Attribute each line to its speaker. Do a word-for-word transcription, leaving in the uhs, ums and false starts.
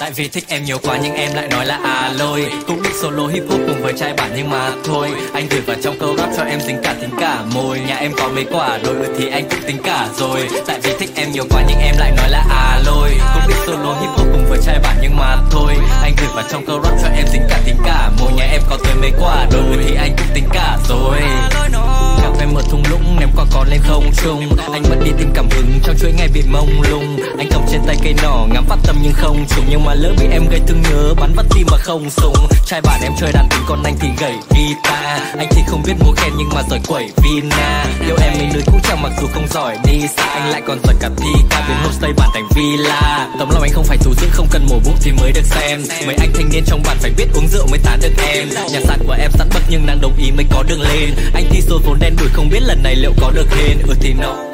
Speaker 1: Tại vì thích em nhiều quá nhưng em lại nói là à lôi. Cũng định solo hip hop cùng với trai bản nhưng mà thôi. Anh gửi vào trong câu rap cho em dính cả tính cả môi. Nhà em có mấy quả đôi thì anh cũng tính cả rồi. Tại vì thích em nhiều quá nhưng em lại nói là à lôi. Cũng định solo hip hop cùng với trai bản nhưng mà thôi. Anh gửi vào trong câu rap cho em dính cả tính cả môi. Nhà em có tới mấy quả đôi thì anh cũng tính cả rồi. Gặp em ở thung lũng ném quả còn lên không trung. Anh mất đi tìm cảm hứng trong chuỗi ngày bị mông lung. Anh cầm trên tay cây nỏ ngắm phát tâm nhưng không trùng. Nhưng mà lỡ bị em gây thương nhớ bắn vắt tim mà không súng. Trai bản em chơi đàn tính còn anh thì gảy guitar. Anh thì không biết múa khen nhưng mà giỏi quẩy vina. Yêu em mình nơi cũ chẳng mặc dù không giỏi đi xa. Anh lại còn giỏi cả thi ca biến homestay bản thành villa. Tấm lòng anh không phải thủ dưỡng không cần mổ bụng thì mới được xem. Mấy anh thanh niên trong bản phải biết uống rượu mới tán được em. Nhà sàn của em sẵn bậc nhưng nàng đồng ý mới có đường lên. Anh thi số vốn đen đủi không biết lần này liệu có được hên. Ừ thì nó